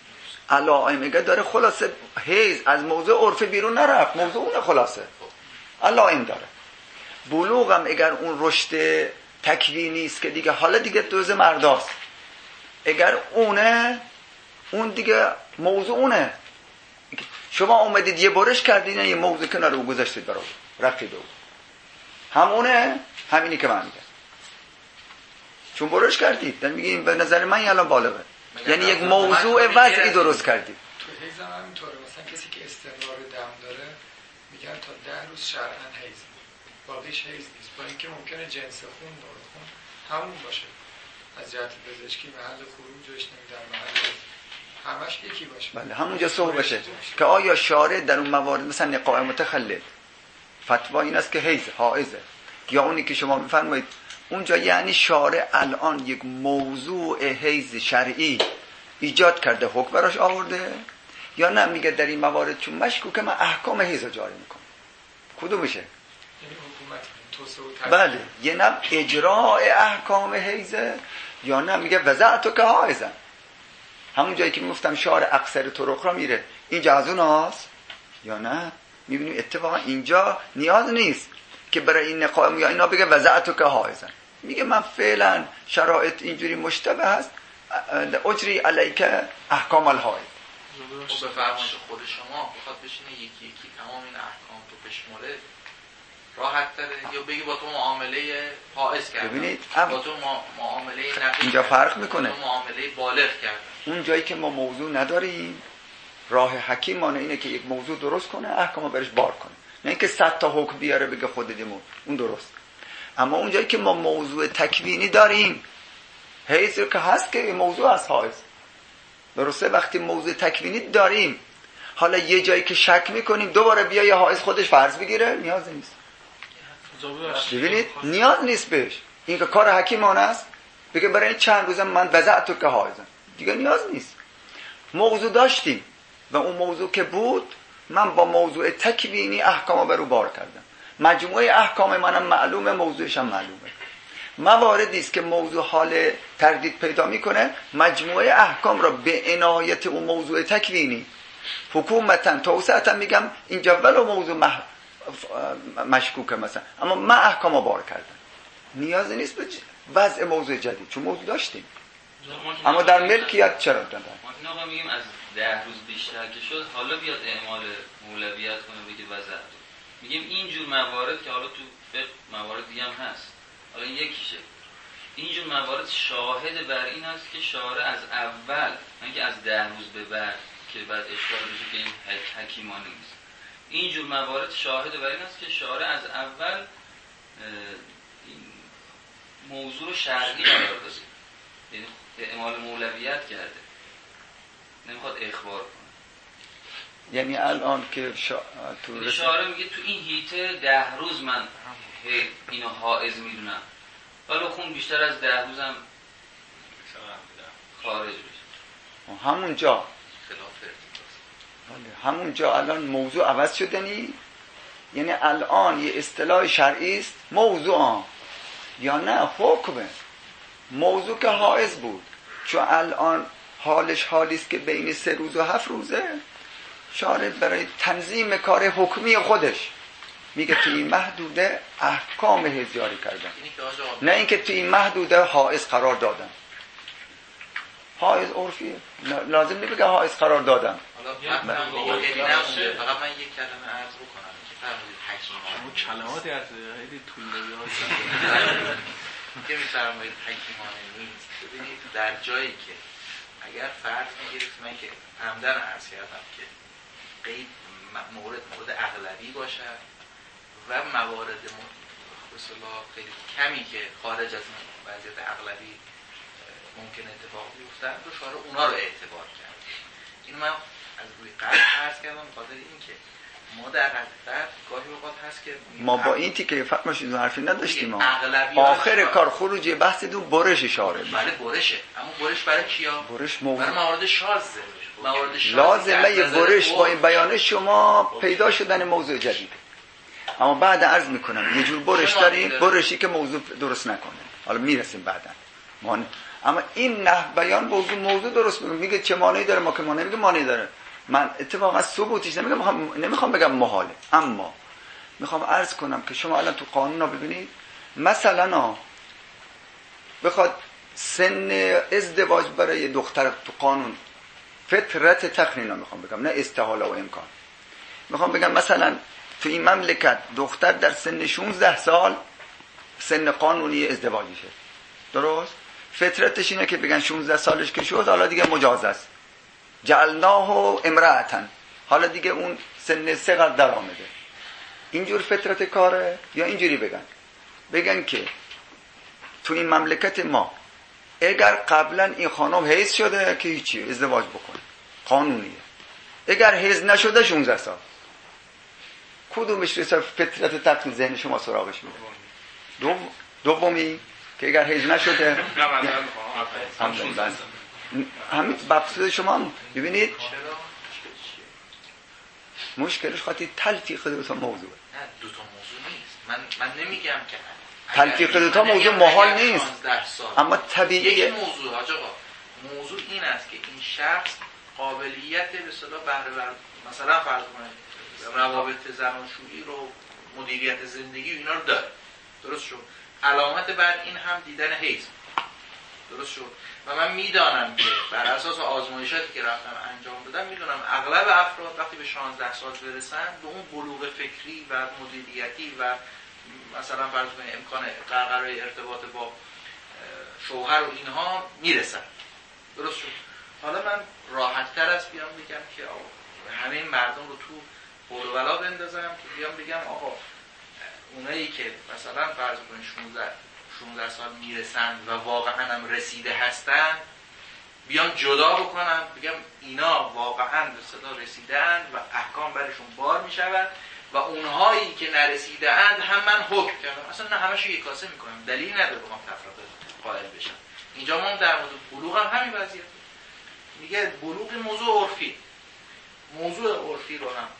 علائم میگه داره خلاصه حیز از موضوع عرفی بیرون نرفت، موضوع اون خلاصه علائم داره. بلوغ هم اگر اون رشد تکوینی است که دیگه حالا دیگه دوز مرداست، اگر اونه اون دیگه موضوع اونه. شما اومدید یه برش کردید یه موضوع کنار او گذاشتید برای رفتید او همونه، همینی که من میگم چون برش کردید در میگیم به نظر من الان بالغه، یعنی یک موضوع وضعی درست کردید. تو حیض هم همینطوره، مثلا کسی که استمرار دم داره میگن تا ده روز شرعاً حیض، باقیش حیض نیست، با اینکه ممکنه جنس خون داره خون همون باشه، از جهت پزشکی محل خروجش نمیدن محل همش یکی باشه. بله همونجا صحبت بشه که آیا شارع در اون موارد مثلا نقاء متخلل فتوا این است که حیض حائضه، یا اونی که شما میفرمایید اونجا یعنی شارع الان یک موضوع حیض شرعی ایجاد کرده حکم براش آورده، یا نه میگه در این موارد چون مشکوکه من احکام حیض رو جاری میکنم. کدومشه؟ یعنی حکومت توسعه و ترتیب. بله یه نه اجراء احکام حیضه، یا نه میگه وضعتو که حائضه. همون جایی که میگفتم شارع اکثر طرق را میره اینجا از اون هاست، یا نه میبینیم اتفاقا اینجا نیاز نیست که برای این نقایم یا اینا بگه وضعتو که حائضن، میگه من فعلا شرایط اینجوری مشتبه هست اجری علیک احکام الحائض. خب به فرمایش خود شما بخواد بشینه یکی یکی تمام این احکام تو بشموره راحت تره، یا بگی با تو معامله حائض کردن، ببینید با تو معامله نقض اینجا فرق میکنه، با تو معامله بالغ کردن. اون جایی که ما موضوع نداریم راه حکیمانه اینه که یک موضوع درست کنه احکامو برش بار کنه، نه اینکه صد تا حکم بیاره بگه خودمون اون درست. اما اون جایی که ما موضوع تکوینی داریم حیض که هست که موضوع از حائض درسته، وقتی موضوع تکوینی داریم حالا یه جایی که شک میکنیم دوباره بیا یه حائض خودش فرض بگیره نیاز نیست. ببینید نیاز نیست بهش، این که کار حکیمانه است بگه برای این چند روزم من وضعتو که حائضم، دیگه نیاز نیست. موضوع داشتیم و اون موضوع که بود من با موضوع تکوینی احکامو برو بار کردم، مجموعه احکام منم معلومه، موضوعش هم معلومه. مواردی است که موضوع حال تردید پیدا میکنه مجموعه احکام را به عنایت اون موضوع تکوینی حکومتا توسعتا میگم اینجا ولو موضوع مح... مشکوکه مثلا، اما من احکامو بار کردم نیاز نیست به وضع موضوع جدید چون موضوع داشتیم. اما در ملکیت چرا دادن؟ ما اینا میگیم از ده روز بیشتر که شد حالا بیاد اعمال مولویت کنه بگه وضع. میگیم اینجور موارد که حالا تو موارد دیگه هم هست، حالا یکیشه اینجور موارد شاهد بر این است که شارع از اول، نه که از ده روز به بعد که بعد اشکال بشه که این حکیمانه نیست، اینجور موارد شاهد بر این است که شارع از اول این موضوع شرعی قرار داده، یعنی اعمال مولویت کرده، نمیخواد اخبار کنه. یعنی الان که شا... تو رس... شارع میگه تو این هیته ده روز من اینو حائض میدونم، ولی خون بیشتر از ده روزم خارج بشه. همونجا همونجا الان موضوع عوض شدنی، یعنی الان یه اصطلاح شرعی است موضوع، یا نه حکمه. موضوع که حائض بود چون الان حالش حالی است که بین سه روز و هفت روزه، شارع برای تنظیم کار حکمی خودش میگه تو این محدوده احکام حیض جاری کردن، نه اینکه تو این محدوده حائض قرار دادن. حائض عرفیه، لازم نمیگه حائض قرار دادن. حالا فقط من یک کلمه عرض بکنم که فرمودید حکیمانه، کلماتی هست خیلی طولانی که میفرمایید حکیمانه نیست. ببینید در جایی که اگر فرض میگیرید من که عمدن عرض کردم که قید مورد مورد اغلبی باشه و موارد مثلا خیلی کمی که خارج از وضعیت اغلبی ممکن اتفاق بیفتن رو شارع اونا رو اعتبار کرد. این من از روی قلب عرض کردم بخاطر این که ما در حقیقت گاهی اوقات هست که ما با این تیکه فرمایشید حرفی نداشتیم، آخر کار خروجی بحث دون برش اشاره بله برشه، اما برش برای کیا؟ برش موضوع برای موارد شاذه. موارد شاذ لازمه یه برش با این بیان شما پیدا شدن موضوع جدید. اما بعد عرض میکنم یه جور برش داریم، برشی که موضوع درست نکنه، حالا میرسیم بعدا. ما اما این نحو بیان موضوع موضوع درست میگه، میگه چه مانعی داره، ما که مانعی میگه مانعی داره. من اتفاقا ثبوتش نمیگم، نمیخوام بگم محاله، اما میخوام عرض کنم که شما الان تو قانون ها ببینید مثلا بخواد سن ازدواج برای دختر تو قانون فطرت تقنینا میخوام بگم، نه استحاله و امکان. میخوام بگم مثلا تو این مملکت دختر در سن شانزده سال سن قانونی ازدواجشه، درست؟ فطرتش اینه که بگن شانزده سالش که شد حالا دیگه مجاز است، جعلناه امرأة، حالا دیگه اون سن صغر در آمده. اینجور فطرت کاره؟ یا اینجوری بگن بگن که تو این مملکت ما اگر قبلا این خانم حیض شده که هیچی ازدواج بکنه، قانونیه. اگر حیض نشده شانزده سال. کدومش رسال فطرت تقنین ذهن شما سراغش میده؟ دو دومی که اگر حیض نشده همین مقصود شما هم ببینید مشکلش خاطی تلفیق دو تا موضوع. نه دو تا موضوع نیست. من من نمیگم که تلفیق دو تا موضوع محال نیست، اما طبیعیه. یک موضوع حاج آقا، موضوع این است که این شخص قابلیت به اصطلاح بهره بر مثلا فرض کنید روابط زناشویی رو، مدیریت زندگی اینا رو داره، درست شد؟ علامت بر این هم دیدن حیض، درست شد؟ و من میدانم که بر اساس آزمایشاتی که رفتم انجام دادم میدونم اغلب افراد وقتی به شانزده سال برسن به اون بلوغ فکری و مدیریتی و مثلا فرض کنید امکان برقراری ارتباط با شوهر و اینها میرسن، درست شد؟ حالا من راحت تر است بیام بگم که همه مردم رو تو بول و بلا بندازم که بیام بگم آقا اونایی که مثلا فرض کنید شانزده سال میرسن و واقعا هم رسیده هستن بیام جدا بکنم بگم اینا واقعا به صدا رسیدن و احکام برشون بار میشود و اونهایی که نرسیده اند هم من حکم کردم. اصلا نه همشو یک کاسه میکنم، دلیل نداره بخوام تفرقه قائل بشم. اینجا ما در مورد بلوغ هم همین وضعیت میگه بلوغ موضوع عرفی، موضوع عرفی رو هم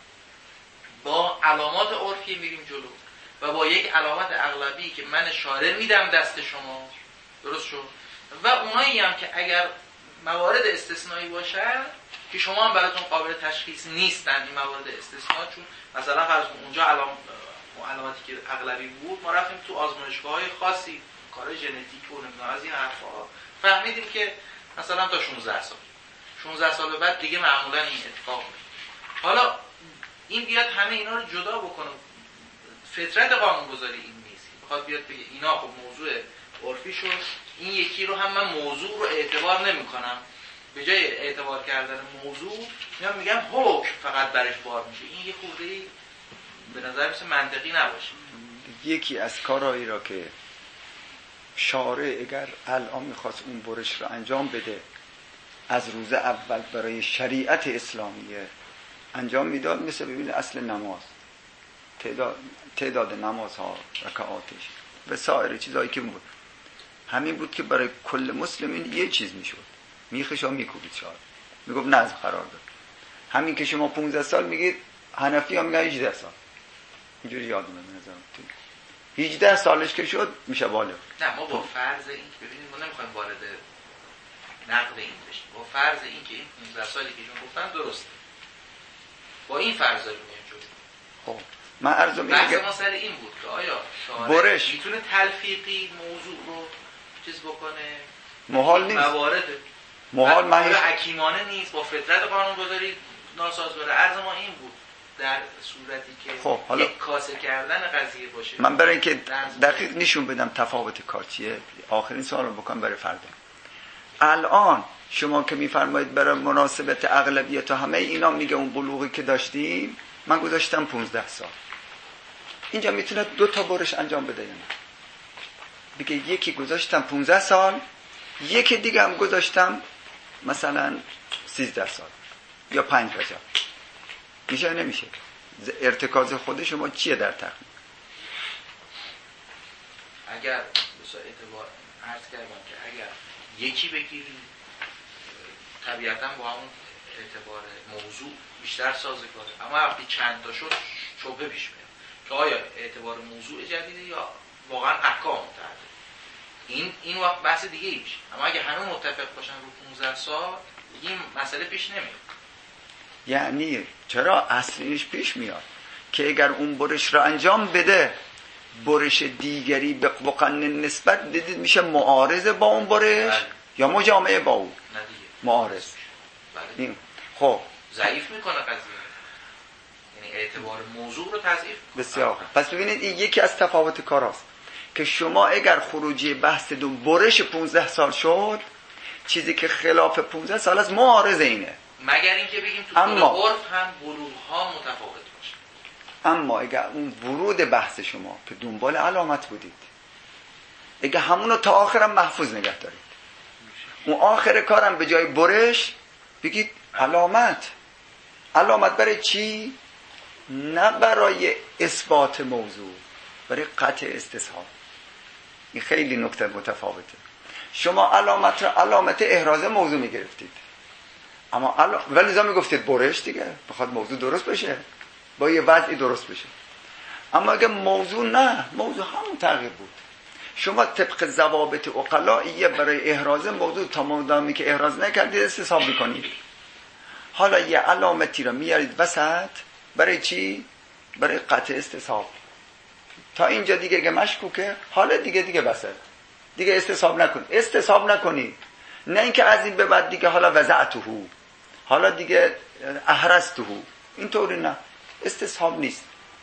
با علامات عرفی میریم جلو و با یک علامت اغلبی که من اشاره میدم دست شما، درست شد؟ و اونایی هم که اگر موارد استثنایی باشه که شما هم براتون قابل تشخیص نیستن این موارد استثنایی، چون مثلا فرض کن اونجا علام علامتی که اغلبی بود ما رفتیم تو آزمایشگاه‌های خاصی کار ژنتیک و نمیدونم از این حرفا فهمیدیم که مثلا تا شانزده سال شانزده سال بعد دیگه معمولا این اتفاق میفته. حالا این بیاد همه اینا رو جدا بکنه، فطرت قانونگذاری این نیست، بخواد بیاد بگه اینا خب موضوع عرفی شد، این یکی رو هم من موضوع رو اعتبار نمی‌کنم، به جای اعتبار کردن موضوع میام میگم حکم فقط برش بار میشه. این یه خورده‌ای به نظر میاد منطقی نباشه. یکی از کارهایی را که شارع اگر الان میخواست اون برش رو انجام بده از روز اول برای شریعت اسلامیه انجام میداد، مثل ببین اصل نماز، تعداد تعداد نمازها، رکعاتش و سایر چیزایی که بود همین بود که برای کل مسلمین یه چیز میشد، میخش ها میکوبید شاید میگفت نظم قرار داد. همین که شما پانزده سال میگید، حنفی ها میگن هجده سال، اینجوری یادمه به نظرم هجده سالش که شد میشه بالغ. نه ما با فرض این که ببینید ما نمیخوایم وارد نقد این بشیم، با فرض این که این پانزده سالی که جون گفتن درسته، با این فرض داریم میایم جلو. خب من عرض بحث ما سر این بود که آیا شارع میتونه تلفیقی موضوع رو چیز بکنه؟ محال نیست، موارد محال من حکیمانه نیست، با فطرت قانونگذاری ناساز بره. عرض ما این بود در صورتی که خب حالا یک کاسه کردن قضیه باشه. من برای اینکه دقیق نشون بدم تفاوت کار چیه آخرین سوال رو بکنم برای فردا. الان شما که میفرمایید برای مناسبت اغلبیت و همه اینا میگه اون بلوغی که داشتیم من گذاشتم پانزده سال، اینجا میتونه دو تا برش انجام بده، یعنی بگه یکی گذاشتم پانزده سال، یکی دیگه هم گذاشتم مثلا سیزده سال یا پنج سال. میشه نمیشه؟ ارتکاز خود شما چیه در تقنین؟ اگر بسیار اعتبار عرض کردم که اگر یکی بگیریم طبیعتا با همون اعتبار موضوع بیشتر سازگاره، اما وقتی چند تا شد شبهه پیش میاد که آیا اعتبار موضوع جدیده یا واقعا احکام متعدد. این این وقت بحث دیگه ای میشه. اما اگه همه متفق باشن رو پانزده سال این مسئله پیش نمیاد. یعنی چرا اصلیش پیش میاد که اگر اون برش را انجام بده برش دیگری به بقن نسبت دیدید میشه معارض با اون برش بله. یا مجامعه با اون معارض بله. خب ضعیف میکنه قضیه، یعنی اعتبار موضوع رو تضعیف. بسیار پس ببینید این یکی از تفاوت کاراست که شما اگر خروجی بحث دو برش پانزده سال شد چیزی که خلاف پانزده سال از معارض اینه، مگر اینکه بگیم تو اما عرف هم بلوغ ها متفاوت باشه. اما اگر اون ورود بحث شما که دنبال علامت بودید اگر همونو تا آخرم محفوظ نگه دارید، اون آخر کارم به جای برش بگید علامت. علامت برای چی؟ نه برای اثبات موضوع، برای قطع استصحاب. این خیلی نکته متفاوته. شما علامت را علامت احراز موضوع میگرفتید، اما علام... ولی زمان میگفتید برش دیگه بخواد موضوع درست بشه با یه وضعی درست بشه. اما اگه موضوع نه، موضوع همون تغییر بود. شما طبق ضوابط عقلائیه برای احراز موضوع تا مدامی که احراز نکردید استصحاب میکنید. حالا یه علامتی را میارید وسط برای چی؟ برای قطع استصحاب. تا اینجا دیگه اگه مشکوکه حالا دیگه دیگه بسه دیگه استصحاب نکن استصحاب نکنی، نه اینکه از این به بعد دیگه حالا وضعته حالا دیگه احرزته، اینطوری نه، استصحاب نیست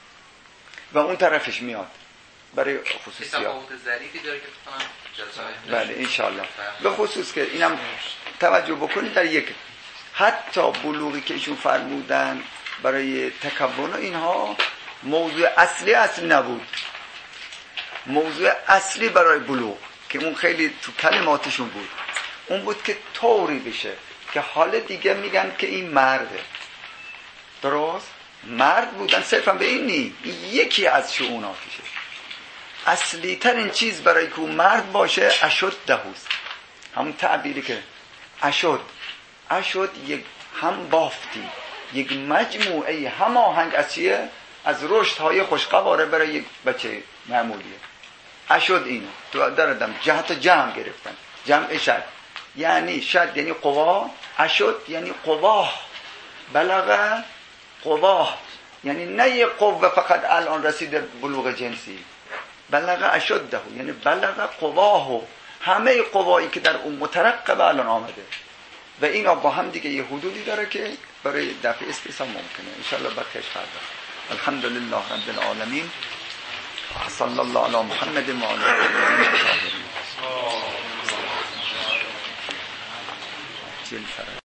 و اون طرفش میاد برای خصوصیات. تفاوت ظریفی داره که بکنم جلسه بله انشالله. به خصوص که اینم توجه بکنید در یک حتی بلوغی که ایشون فرمودن برای تکون و اینها موضوع اصلی اصلی نبود. موضوع اصلی برای بلوغ که اون خیلی تو کلماتشون بود اون بود که طوری بشه که حال دیگه میگن که این مرده. درست؟ مرد بودن صرفا به این نی، این یکی از شؤوناتشه. اصلی ترین چیز برای که مرد باشه اشد دهوست، همون تعبیری که اشد اشد یک هم بافتی یک مجموعه هم آهنگ از چیه؟ از رشدهای خوشقواره برای یک بچه معمولیه. اشد اینه تو دردم جهت جمع گرفتن، جمع شد یعنی شد یعنی قوا، اشد یعنی قواه، بلغه قواه یعنی نه یه قوه فقط الان رسیده بلوغ جنسی، بلغه اشده یعنی بلغه قواه، همه قوایی که در اون مترقب الان آمده و اینا با هم دیگه یه حدودی داره که برای دفع استثناء ممکنه. انشالله بخش فردا. الحمدلله رب العالمین. صلی الله علی محمد و علی آله و صحبه.